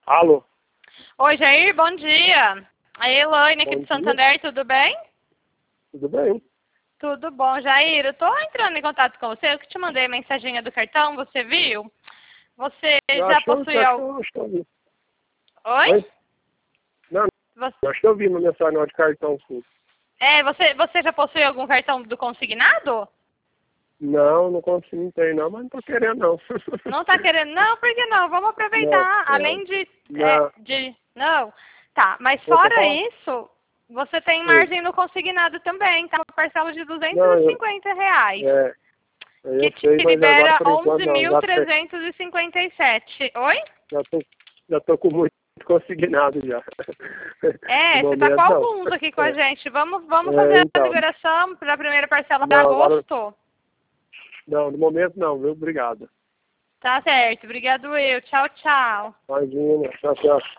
Alô? Oi, Jair, bom dia. A Elaine aqui Bom de Santander, tudo bem? Tudo bem? Tudo bom, Jair. Eu tô entrando em contato com você, eu que te mandei a mensaginha do cartão, você viu? Você Eu já acho que possui acho que eu vi. Oi? Oi? Não, Você... eu acho que eu vi uma mensagem de cartão, sim. você já possui algum cartão do consignado? Não consigo, não tem não, mas não tô querendo não. Não tá querendo? Não, por que não? Vamos Não, aproveitar. Além não, Não. Tá, mas eu tô fora falando. isso, você tem Oi. margem no consignado também, tá? Uma parcela de Não, R$ 250. é, Que eu te sei, mas agora libera por enquanto não. 11.357. Oi? Já tô, já tô com muito consignado já. No Você tá com momento não. alguns aqui com a gente. Vamos fazer a Então. liberação para a primeira parcela de Não, agora. agosto? Não, no momento não, viu? Obrigado. Tá certo. Obrigado, eu. Tchau, tchau. Imagina, tchau, tchau.